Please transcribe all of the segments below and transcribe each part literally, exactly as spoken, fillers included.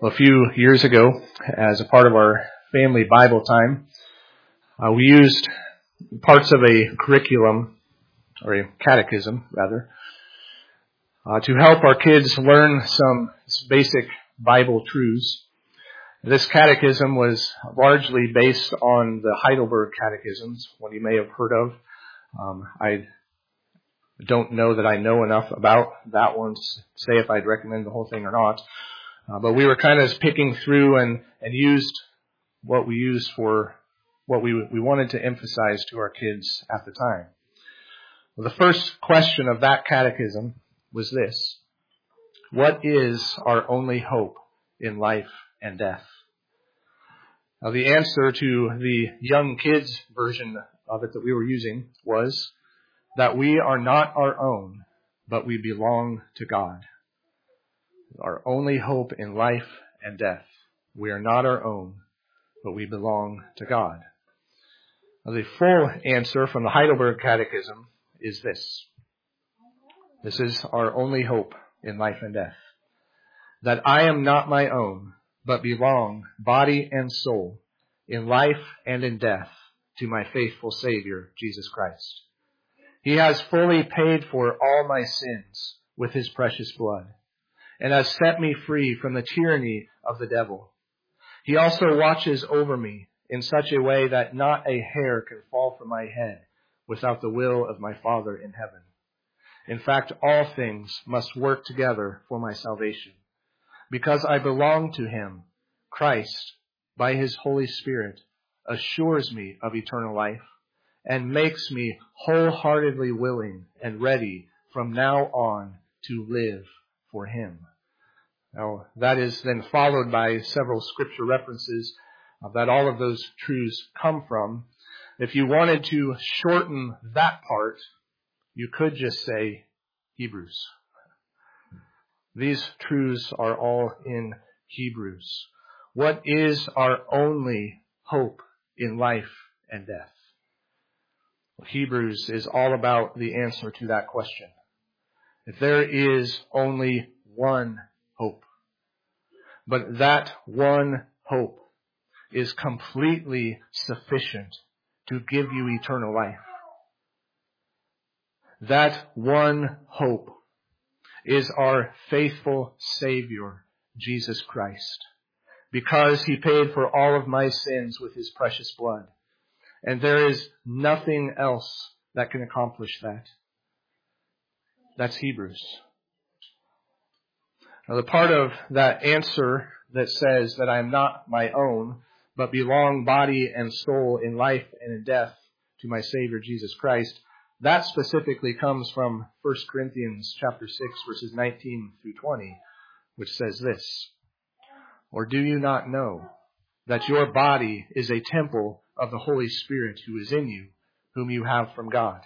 Well, a few years ago, as a part of our family Bible time, uh, we used parts of a curriculum, or a catechism, rather, uh, to help our kids learn some basic Bible truths. This catechism was largely based on the Heidelberg Catechisms, one you may have heard of. Um, I don't know that I know enough about that one to say if I'd recommend the whole thing or not. Uh, but we were kind of picking through and, and used what we used for what we we wanted to emphasize to our kids at the time. Well, the first question of that catechism was this: what is our only hope in life and death? Now, the answer to the young kids version of it that we were using was that we are not our own, but we belong to God. Our only hope in life and death. We are not our own, but we belong to God. Now, the full answer from the Heidelberg Catechism is this. This is our only hope in life and death. That I am not my own, but belong, body and soul, in life and in death, to my faithful Savior, Jesus Christ. He has fully paid for all my sins with His precious blood, and has set me free from the tyranny of the devil. He also watches over me in such a way that not a hair can fall from my head without the will of my Father in heaven. In fact, all things must work together for my salvation. Because I belong to Him, Christ, by His Holy Spirit, assures me of eternal life and makes me wholeheartedly willing and ready from now on to live for Him. Now, that is then followed by several scripture references uh, that all of those truths come from. If you wanted to shorten that part, you could just say Hebrews. These truths are all in Hebrews. What is our only hope in life and death? Well, Hebrews is all about the answer to that question. If there is only one hope, but that one hope is completely sufficient to give you eternal life. That one hope is our faithful Savior, Jesus Christ, because He paid for all of my sins with His precious blood. And there is nothing else that can accomplish that. That's Hebrews. Now, the part of that answer that says that I am not my own, but belong body and soul in life and in death to my Savior Jesus Christ, that specifically comes from First Corinthians chapter six, verses nineteen through twenty, which says this: or do you not know that your body is a temple of the Holy Spirit who is in you, whom you have from God,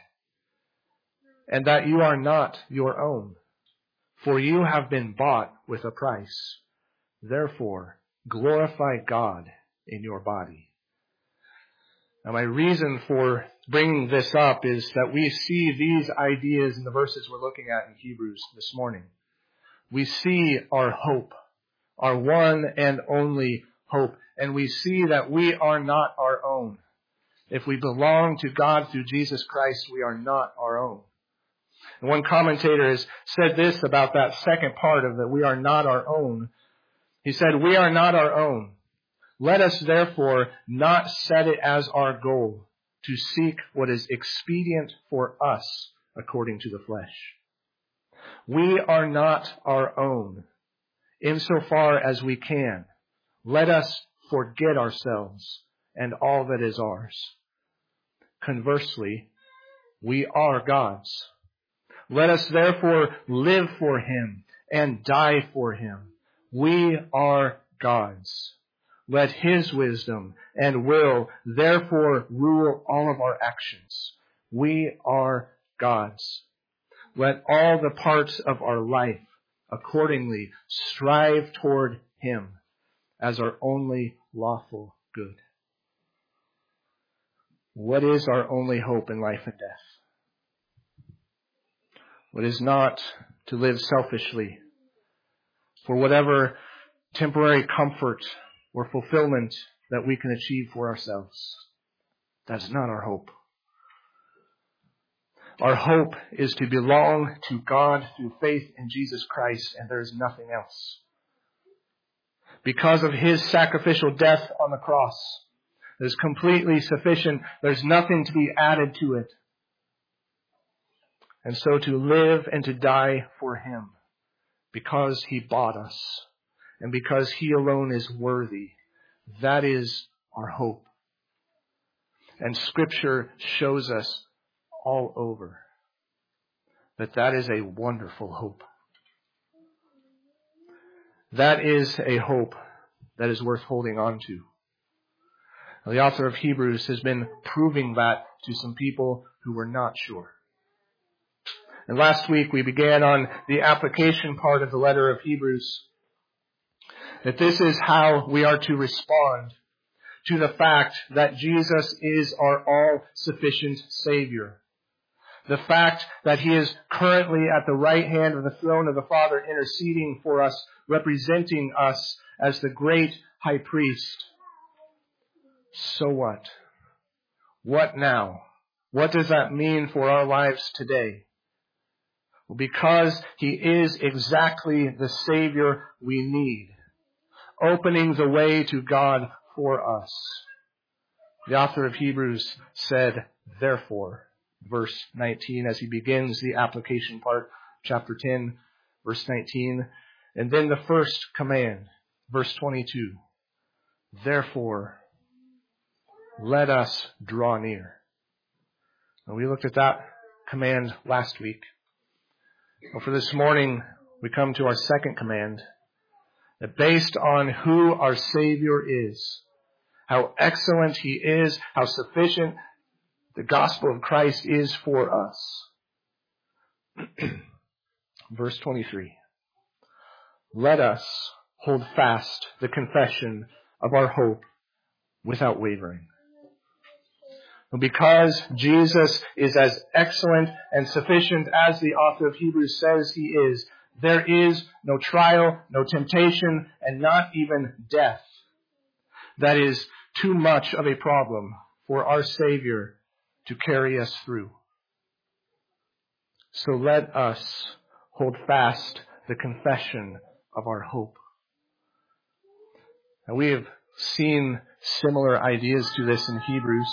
and that you are not your own? For you have been bought with a price. Therefore, glorify God in your body. Now, my reason for bringing this up is that we see these ideas in the verses we're looking at in Hebrews this morning. We see our hope, our one and only hope, and we see that we are not our own. If we belong to God through Jesus Christ, we are not our own. And one commentator has said this about that second part of that we are not our own. He said, we are not our own. Let us therefore not set it as our goal to seek what is expedient for us according to the flesh. We are not our own. Insofar as we can, let us forget ourselves and all that is ours. Conversely, we are God's. Let us therefore live for Him and die for Him. We are God's. Let His wisdom and will therefore rule all of our actions. We are God's. Let all the parts of our life accordingly strive toward Him as our only lawful good. What is our only hope in life and death? What is not to live selfishly for whatever temporary comfort or fulfillment that we can achieve for ourselves. That's not our hope. Our hope is to belong to God through faith in Jesus Christ, and there is nothing else. Because of His sacrificial death on the cross, it is completely sufficient. There's nothing to be added to it. And so to live and to die for Him, because He bought us, and because He alone is worthy, that is our hope. And Scripture shows us all over that that is a wonderful hope. That is a hope that is worth holding on to. Now, the author of Hebrews has been proving that to some people who were not sure. And last week we began on the application part of the letter of Hebrews, that this is how we are to respond to the fact that Jesus is our all-sufficient Savior. The fact that He is currently at the right hand of the throne of the Father, interceding for us, representing us as the great high priest. So what? What now? What does that mean for our lives today? Well, because He is exactly the Savior we need, opening the way to God for us. The author of Hebrews said, therefore, verse nineteen, as he begins the application part, chapter ten, verse nineteen, and then the first command, verse twenty-two, therefore, let us draw near. And we looked at that command last week. Well, for this morning, we come to our second command, that based on who our Savior is, how excellent He is, how sufficient the gospel of Christ is for us. Verse twenty-three. Let us hold fast the confession of our hope without wavering. Because Jesus is as excellent and sufficient as the author of Hebrews says He is, there is no trial, no temptation, and not even death that is too much of a problem for our Savior to carry us through. So let us hold fast the confession of our hope. Now, we have seen similar ideas to this in Hebrews.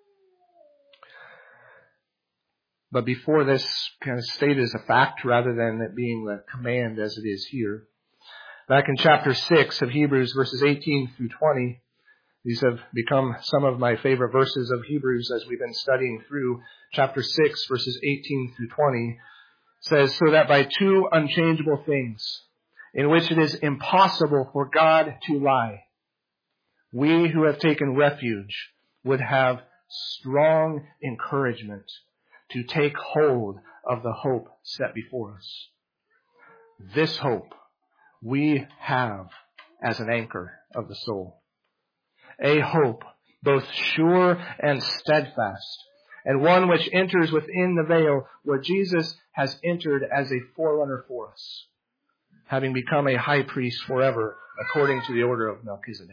But before this, kind of stated as a fact rather than it being the command as it is here. Back in chapter six of Hebrews, verses eighteen through twenty, these have become some of my favorite verses of Hebrews as we've been studying through. Chapter six, verses eighteen through twenty, says, so that by two unchangeable things, in which it is impossible for God to lie, we who have taken refuge would have strong encouragement to take hold of the hope set before us. This hope we have as an anchor of the soul. A hope both sure and steadfast, and one which enters within the veil where Jesus has entered as a forerunner for us, having become a high priest forever according to the order of Melchizedek.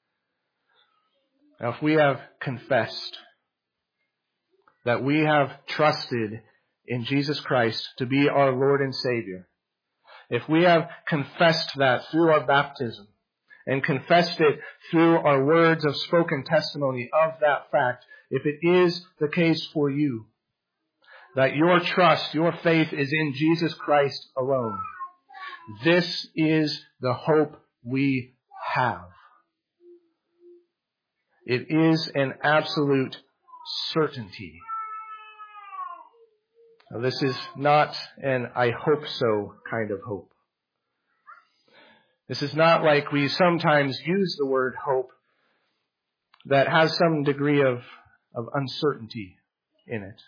Now, if we have confessed that we have trusted in Jesus Christ to be our Lord and Savior, if we have confessed that through our baptism and confessed it through our words of spoken testimony of that fact, if it is the case for you that your trust, your faith is in Jesus Christ alone, this is the hope we have. It is an absolute certainty. Now, this is not an I hope so kind of hope. This is not like we sometimes use the word hope that has some degree of, of uncertainty in it.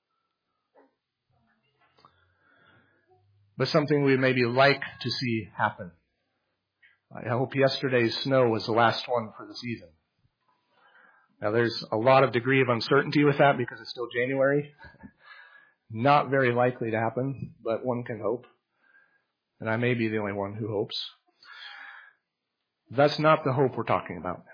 But something we maybe like to see happen. I hope yesterday's snow was the last one for the season. Now, there's a lot of degree of uncertainty with that because it's still January. Not very likely to happen, but one can hope. And I may be the only one who hopes. That's not the hope we're talking about.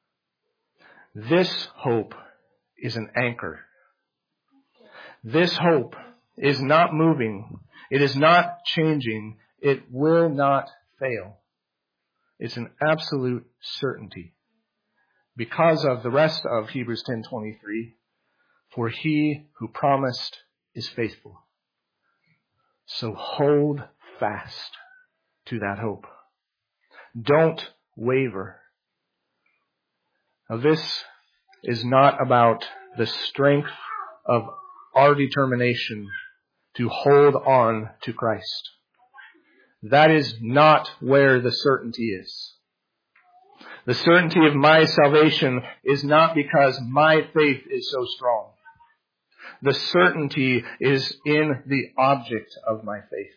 This hope is an anchor. This hope is not moving. It is not changing. It will not fail. It's an absolute certainty. Because of the rest of Hebrews ten twenty-three, for he who promised is faithful. So hold fast to that hope. Don't waver. Now this is not about the strength of our determination to hold on to Christ. That is not where the certainty is. The certainty of my salvation is not because my faith is so strong. The certainty is in the object of my faith.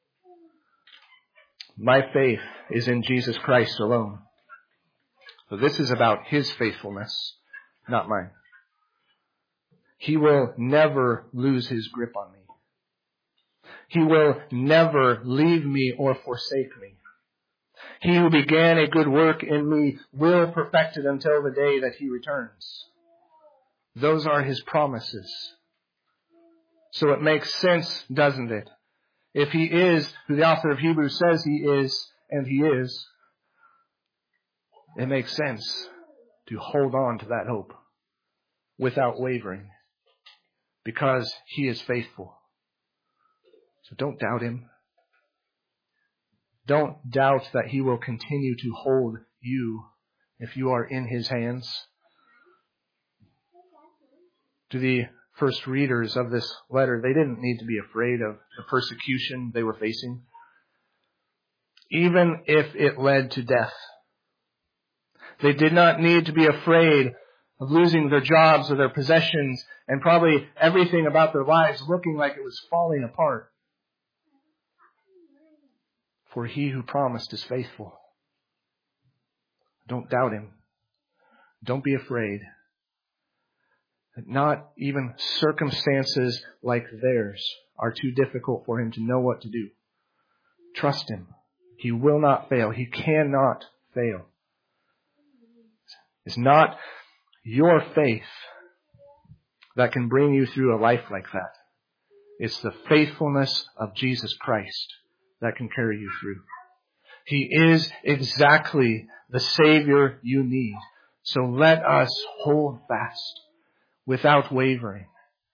My faith is in Jesus Christ alone. So this is about his faithfulness, not mine. He will never lose his grip on me. He will never leave me or forsake me. He who began a good work in me will perfect it until the day that he returns. Those are his promises. So it makes sense, doesn't it? If he is who the author of Hebrews says he is, and he is, it makes sense to hold on to that hope without wavering, because he is faithful. So don't doubt him. Don't doubt that he will continue to hold you if you are in his hands. To the first readers of this letter, they didn't need to be afraid of the persecution they were facing, even if it led to death. They did not need to be afraid of losing their jobs or their possessions and probably everything about their lives looking like it was falling apart. For he who promised is faithful. Don't doubt him. Don't be afraid. Not even circumstances like theirs are too difficult for him to know what to do. Trust him. He will not fail. He cannot fail. It's not your faith that can bring you through a life like that. It's the faithfulness of Jesus Christ that can carry you through. He is exactly the Savior you need. So let us hold fast without wavering.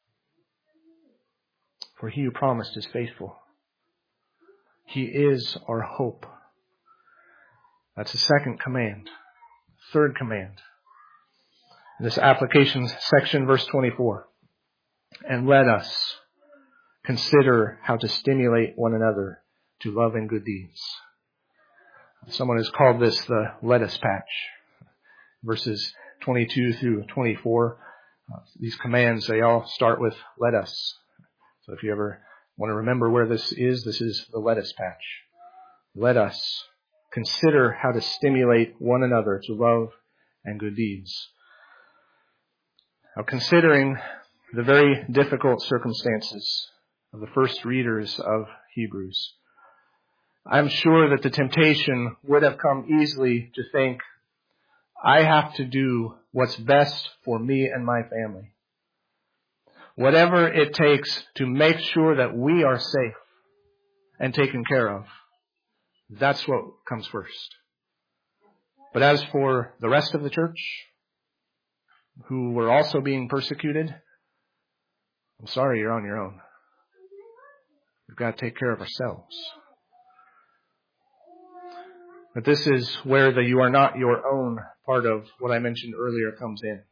For he who promised is faithful. He is our hope. That's the second command. Third command. This application section, verse twenty-four. And let us consider how to stimulate one another to love and good deeds. Someone has called this the let us patch. Verses twenty-two through twenty-four. Uh, these commands, they all start with let us. So if you ever want to remember where this is, this is the let us patch. Let us consider how to stimulate one another to love and good deeds. Now, considering the very difficult circumstances of the first readers of Hebrews, I'm sure that the temptation would have come easily to think, I have to do what's best for me and my family. Whatever it takes to make sure that we are safe and taken care of, that's what comes first. But as for the rest of the church, who were also being persecuted, I'm sorry, you're on your own. We've got to take care of ourselves. But this is where the you are not your own part of what I mentioned earlier comes in.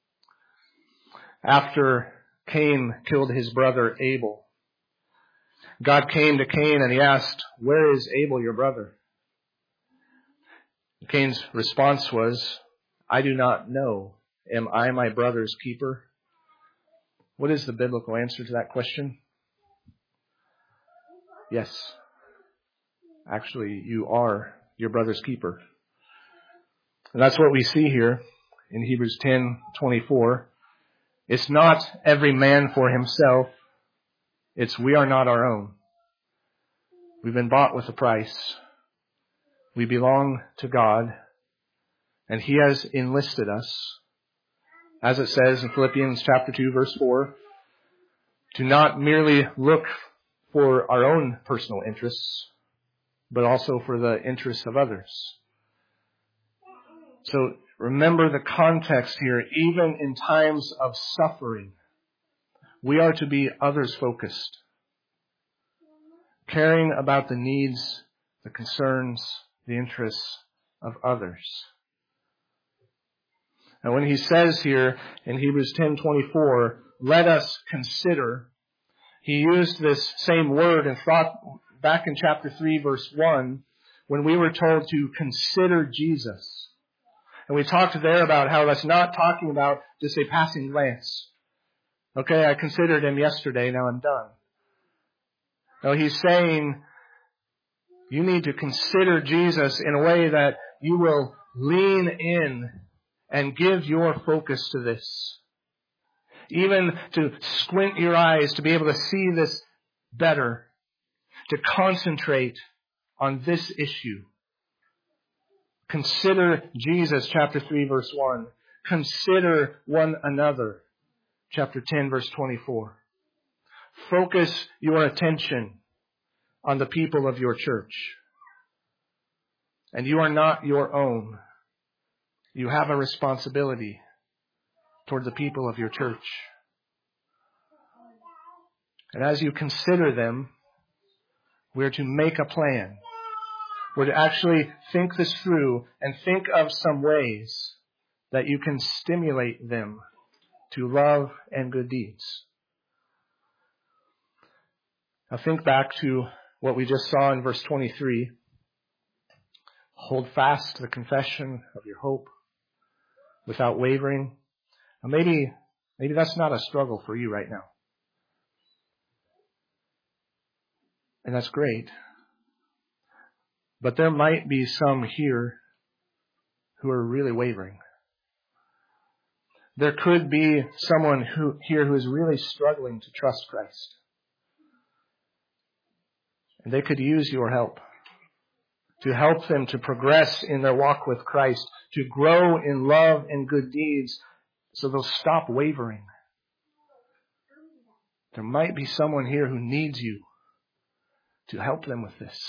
After Cain killed his brother Abel, God came to Cain and he asked, where is Abel, your brother? Cain's response was, I do not know. Am I my brother's keeper? What is the biblical answer to that question? Yes. Actually, you are your brother's keeper. And that's what we see here in Hebrews ten twenty-four. It's not every man for himself. It's we are not our own. We've been bought with a price. We belong to God, and He has enlisted us, as it says in Philippians chapter two, verse four, to not merely look for our own personal interests, but also for the interests of others. So remember the context here. Even in times of suffering, we are to be others-focused, caring about the needs, the concerns, the interests of others. And when he says here in Hebrews ten twenty-four, let us consider, he used this same word and thought back in chapter three, verse one, when we were told to consider Jesus. And we talked there about how that's not talking about just a passing glance. Okay, I considered him yesterday, now I'm done. No, he's saying you need to consider Jesus in a way that you will lean in and give your focus to this. Even to squint your eyes to be able to see this better. To concentrate on this issue. Consider Jesus, chapter three, verse one. Consider one another, chapter ten, verse twenty-four. Focus your attention on the people of your church. And you are not your own. You have a responsibility toward the people of your church. And as you consider them, we're to make a plan. We're to actually think this through and think of some ways that you can stimulate them to love and good deeds. Now think back to what we just saw in verse twenty-three. Hold fast to the confession of your hope without wavering. Now maybe, maybe that's not a struggle for you right now. And that's great. But there might be some here who are really wavering. There could be someone who here who is really struggling to trust Christ. And they could use your help to help them to progress in their walk with Christ, to grow in love and good deeds so they'll stop wavering. There might be someone here who needs you to help them with this.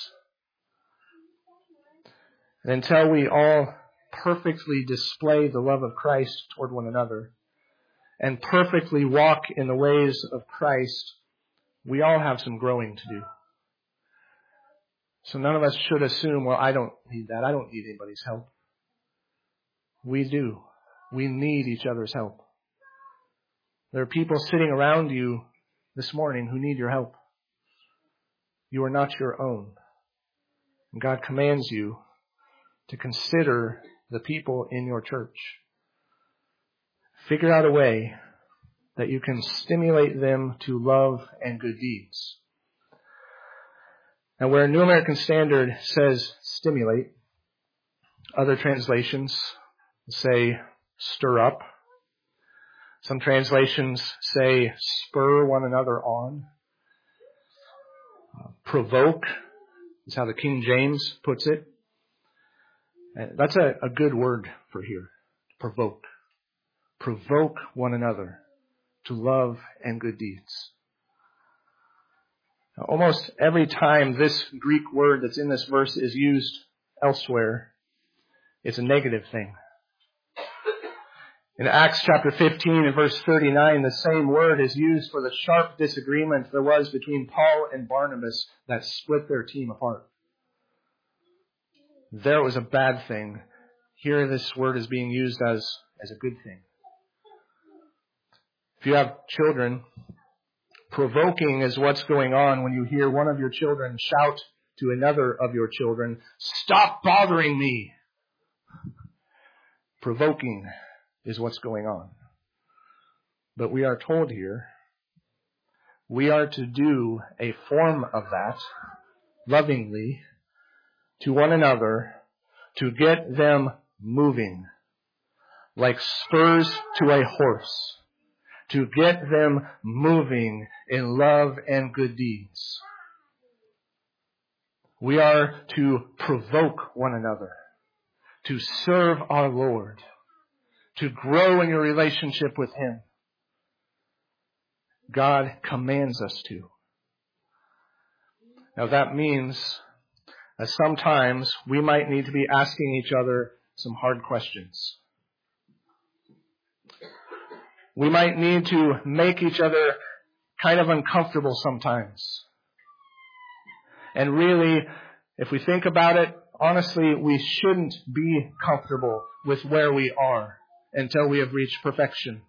And until we all perfectly display the love of Christ toward one another and perfectly walk in the ways of Christ, we all have some growing to do. So none of us should assume, well, I don't need that. I don't need anybody's help. We do. We need each other's help. There are people sitting around you this morning who need your help. You are not your own. And God commands you to consider the people in your church. Figure out a way that you can stimulate them to love and good deeds. Now, where New American Standard says stimulate, other translations say stir up. Some translations say spur one another on. Uh, provoke is how the King James puts it. And that's a, a good word for here. Provoke. Provoke one another to love and good deeds. Now, almost every time this Greek word that's in this verse is used elsewhere, it's a negative thing. In Acts chapter fifteen and verse thirty-nine, the same word is used for the sharp disagreement there was between Paul and Barnabas that split their team apart. There was a bad thing. Here this word is being used as, as a good thing. If you have children, provoking is what's going on when you hear one of your children shout to another of your children, "Stop bothering me!" Provoking is what's going on. But we are told here, we are to do a form of that, lovingly, to one another, to get them moving, like spurs to a horse, to get them moving in love and good deeds. We are to provoke one another, to serve our Lord, to grow in your relationship with Him. God commands us to. Now that means that sometimes we might need to be asking each other some hard questions. We might need to make each other kind of uncomfortable sometimes. And really, if we think about it, honestly, we shouldn't be comfortable with where we are until we have reached perfection.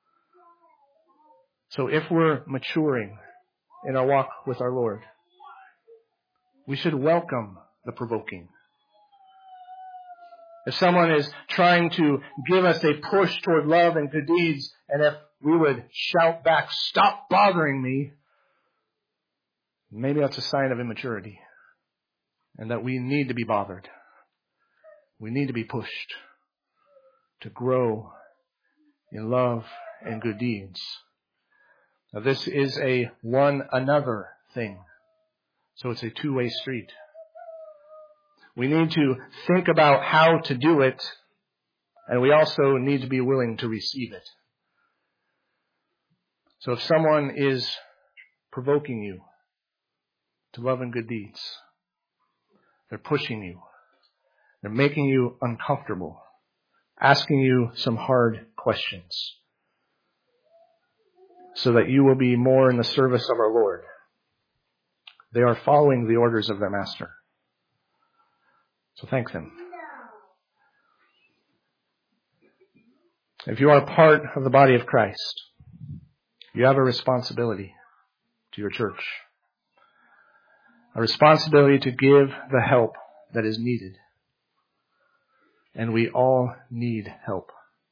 So if we're maturing in our walk with our Lord, we should welcome the provoking. If someone is trying to give us a push toward love and good deeds, and if we would shout back, "Stop bothering me," maybe that's a sign of immaturity, and that we need to be bothered. We need to be pushed to grow in love and good deeds. Now, this is a one another thing, so it's a two-way street. We need to think about how to do it, and we also need to be willing to receive it. So if someone is provoking you to love and good deeds, they're pushing you, they're making you uncomfortable, asking you some hard questions, so that you will be more in the service of our Lord. They are following the orders of their master. So thank them. If you are part of the body of Christ, you have a responsibility to your church. A responsibility to give the help that is needed. And we all need help.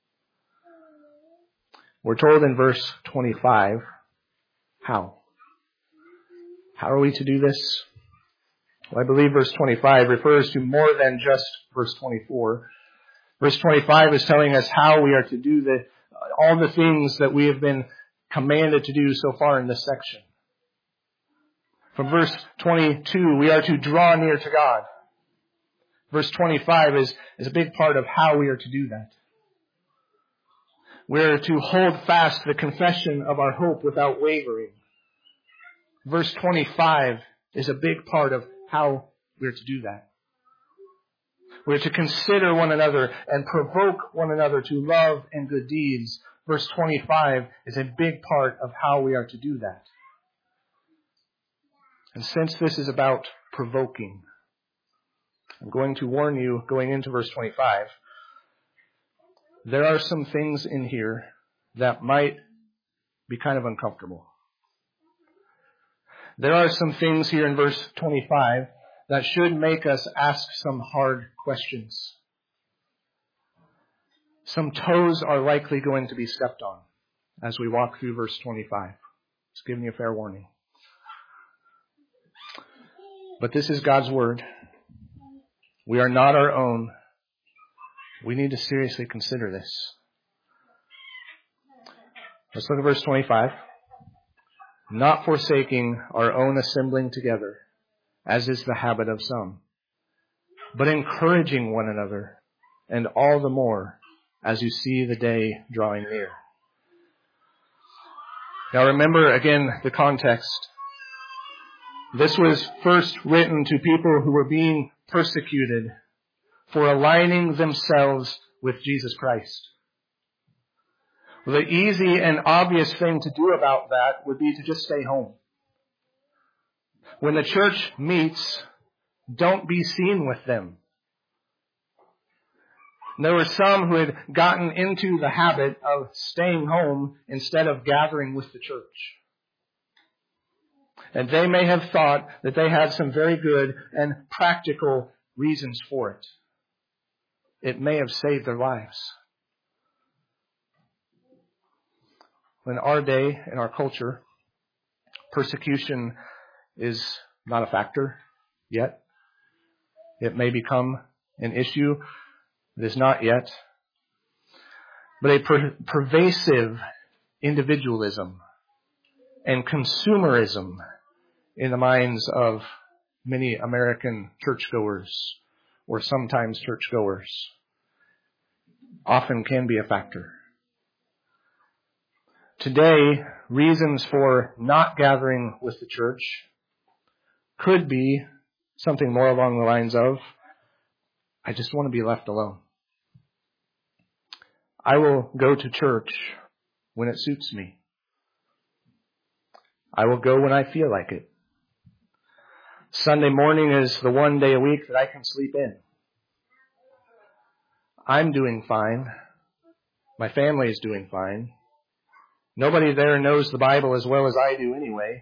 We're told in verse twenty-five, how? How are we to do this? Well, I believe verse twenty-five refers to more than just verse twenty-four. Verse twenty-five is telling us how we are to do the, all the things that we have been commanded to do so far in this section. From verse twenty-two, we are to draw near to God. Verse twenty-five is, is a big part of how we are to do that. We are to hold fast the confession of our hope without wavering. Verse twenty-five is a big part of how we are to do that. We are to consider one another and provoke one another to love and good deeds. Verse twenty-five is a big part of how we are to do that. And since this is about provoking, I'm going to warn you going into verse twenty-five, there are some things in here that might be kind of uncomfortable. There are some things here in verse twenty-five that should make us ask some hard questions. Some toes are likely going to be stepped on as we walk through verse twenty-five. Just giving you a fair warning. But this is God's word. We are not our own. We need to seriously consider this. Let's look at verse twenty-five. Not forsaking our own assembling together, as is the habit of some, but encouraging one another, and all the more as you see the day drawing near. Now remember again the context. This was first written to people who were being persecuted for aligning themselves with Jesus Christ. Well, the easy and obvious thing to do about that would be to just stay home. When the church meets, don't be seen with them. There were some who had gotten into the habit of staying home instead of gathering with the church. And they may have thought that they had some very good and practical reasons for it. It may have saved their lives. In our day, in our culture, persecution is not a factor yet. It may become an issue. It is not yet. But a per- pervasive individualism and consumerism in the minds of many American churchgoers, or sometimes churchgoers, often can be a factor. Today, reasons for not gathering with the church could be something more along the lines of, I just want to be left alone. I will go to church when it suits me. I will go when I feel like it. Sunday morning is the one day a week that I can sleep in. I'm doing fine. My family is doing fine. Nobody there knows the Bible as well as I do anyway.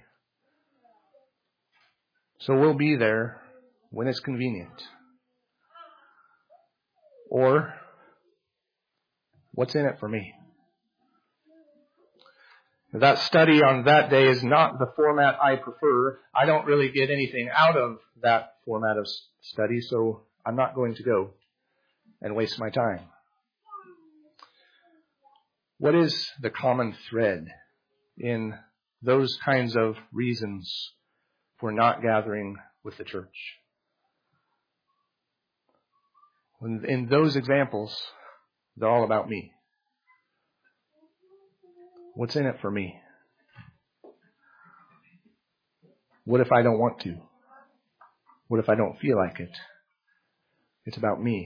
So we'll be there when it's convenient. Or, what's in it for me? That study on that day is not the format I prefer. I don't really get anything out of that format of study, so I'm not going to go and waste my time. What is the common thread in those kinds of reasons for not gathering with the church? In those examples, they're all about me. What's in it for me? What if I don't want to? What if I don't feel like it? It's about me.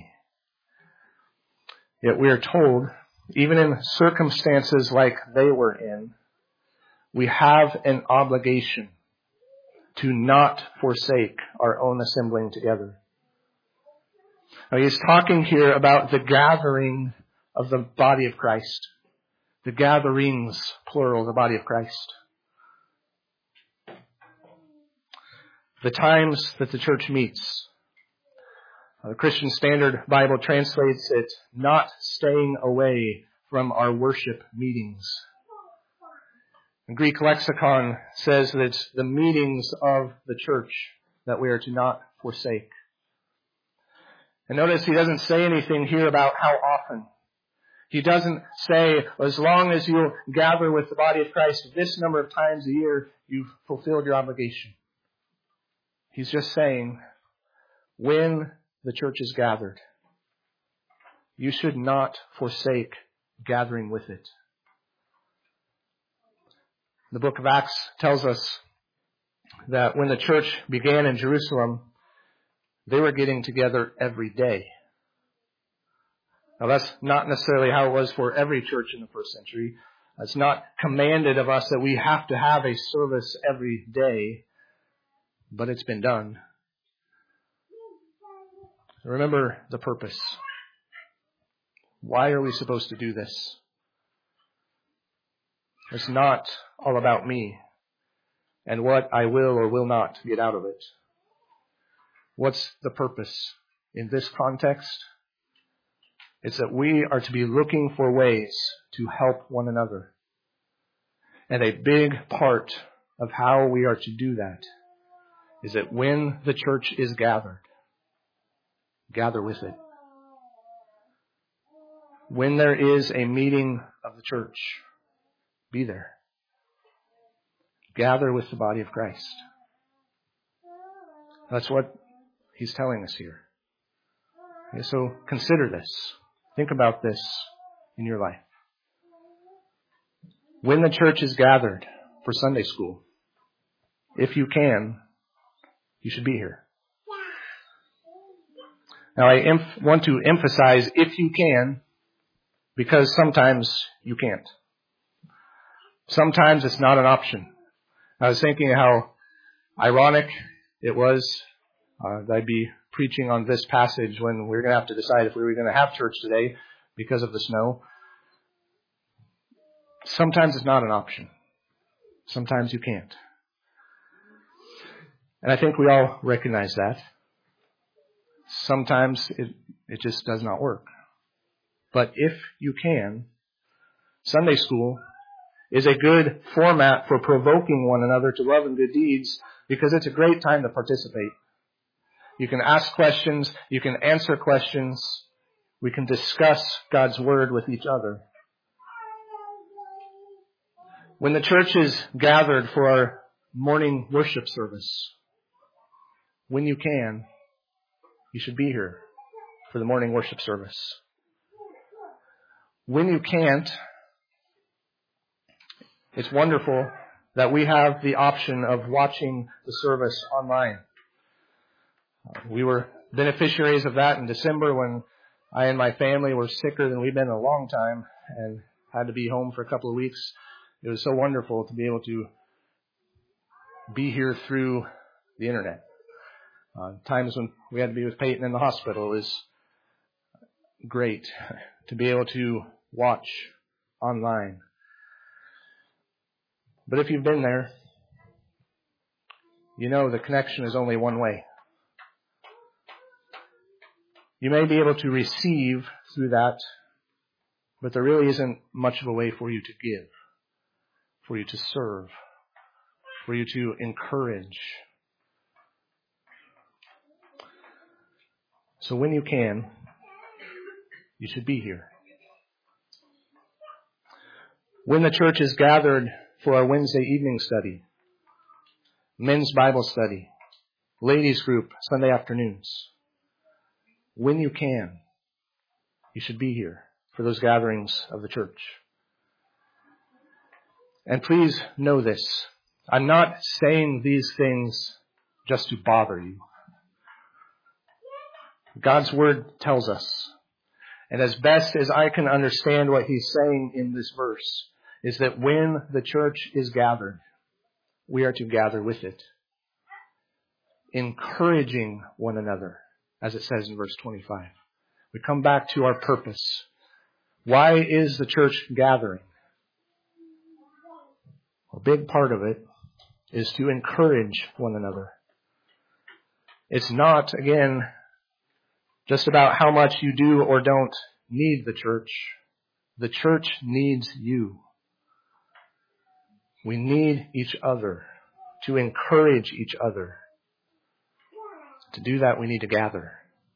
Yet we are told, even in circumstances like they were in, we have an obligation to not forsake our own assembling together. Now, he's talking here about the gathering of the body of Christ. The gatherings, plural, the body of Christ. The times that the church meets. The Christian Standard Bible translates it, not staying away from our worship meetings. The Greek lexicon says that it's the meetings of the church that we are to not forsake. And notice he doesn't say anything here about how often. He doesn't say, as long as you gather with the body of Christ this number of times a year, you've fulfilled your obligation. He's just saying, when the church is gathered, you should not forsake gathering with it. The book of Acts tells us that when the church began in Jerusalem, they were getting together every day. Now, that's not necessarily how it was for every church in the first century. It's not commanded of us that we have to have a service every day, but it's been done. Remember the purpose. Why are we supposed to do this? It's not all about me and what I will or will not get out of it. What's the purpose in this context? It's that we are to be looking for ways to help one another. And a big part of how we are to do that is that when the church is gathered, gather with it. When there is a meeting of the church, be there. Gather with the body of Christ. That's what he's telling us here. Okay, so consider this. Think about this in your life. When the church is gathered for Sunday school, if you can, you should be here. Now, I em- want to emphasize if you can, because sometimes you can't. Sometimes it's not an option. I was thinking how ironic it was uh, that I'd be preaching on this passage when we were going to have to decide if we were going to have church today because of the snow. Sometimes it's not an option. Sometimes you can't. And I think we all recognize that. Sometimes it, it just does not work. But if you can, Sunday school is a good format for provoking one another to love and good deeds because it's a great time to participate. You can ask questions. You can answer questions. We can discuss God's Word with each other. When the church is gathered for our morning worship service, when you can, you should be here for the morning worship service. When you can't, it's wonderful that we have the option of watching the service online. We were beneficiaries of that in December when I and my family were sicker than we've been in a long time and had to be home for a couple of weeks. It was so wonderful to be able to be here through the internet. Uh, times when we had to be with Peyton in the hospital is great to be able to watch online. But if you've been there, you know the connection is only one way. You may be able to receive through that, but there really isn't much of a way for you to give, for you to serve, for you to encourage. So when you can, you should be here. When the church is gathered for our Wednesday evening study, men's Bible study, ladies group, Sunday afternoons, when you can, you should be here for those gatherings of the church. And please know this. I'm not saying these things just to bother you. God's Word tells us, and as best as I can understand what He's saying in this verse, is that when the church is gathered, we are to gather with it, encouraging one another, as it says in verse twenty-five. We come back to our purpose. Why is the church gathering? A big part of it is to encourage one another. It's not, again, just about how much you do or don't need the church. The church needs you. We need each other to encourage each other. To do that, we need to gather.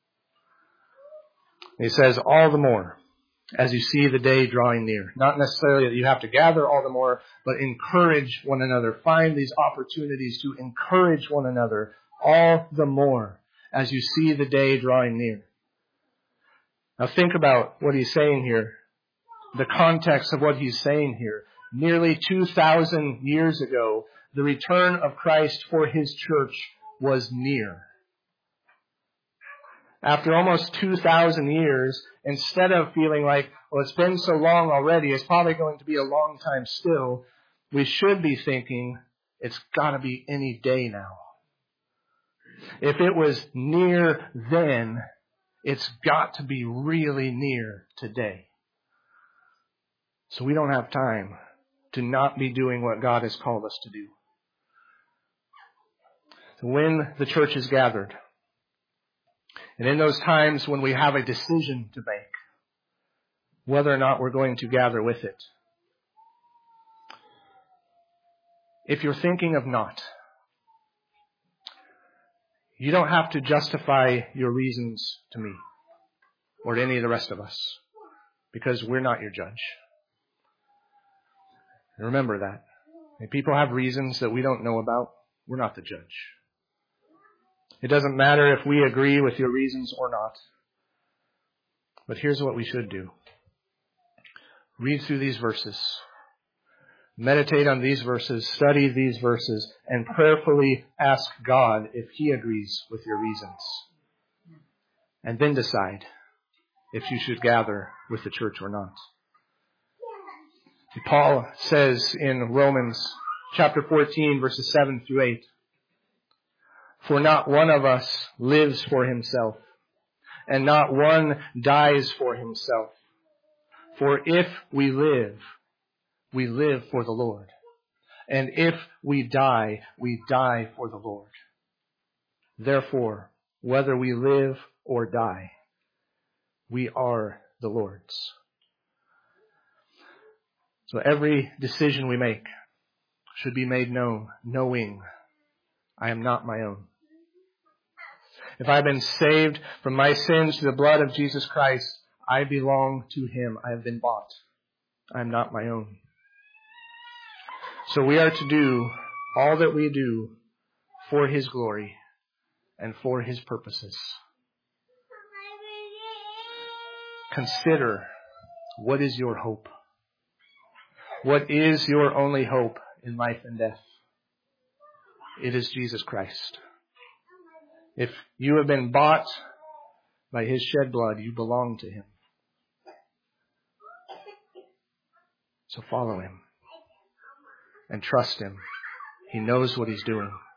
He says, all the more, as you see the day drawing near. Not necessarily that you have to gather all the more, but encourage one another. Find these opportunities to encourage one another all the more as you see the day drawing near. Now think about what he's saying here. The context of what he's saying here. Nearly two thousand years ago, the return of Christ for His church was near. After almost two thousand years, instead of feeling like, well, it's been so long already, it's probably going to be a long time still, we should be thinking, it's got to be any day now. If it was near then, it's got to be really near today. So we don't have time to not be doing what God has called us to do. So when the church is gathered, and in those times when we have a decision to make, whether or not we're going to gather with it, if you're thinking of not, you don't have to justify your reasons to me or to any of the rest of us, because we're not your judge. And remember that. If people have reasons that we don't know about, we're not the judge. It doesn't matter if we agree with your reasons or not. But here's what we should do. Read through these verses. Meditate on these verses. Study these verses. And prayerfully ask God if He agrees with your reasons. And then decide if you should gather with the church or not. Paul says in Romans chapter fourteen, verses seven through eight, for not one of us lives for himself, and not one dies for himself. For if we live, we live for the Lord. And if we die, we die for the Lord. Therefore, whether we live or die, we are the Lord's. So every decision we make should be made known, knowing I am not my own. If I've been saved from my sins through the blood of Jesus Christ, I belong to Him. I have been bought. I am not my own. So we are to do all that we do for His glory and for His purposes. Consider, what is your hope? What is your only hope in life and death? It is Jesus Christ. If you have been bought by His shed blood, you belong to Him. So follow Him and trust Him. He knows what He's doing.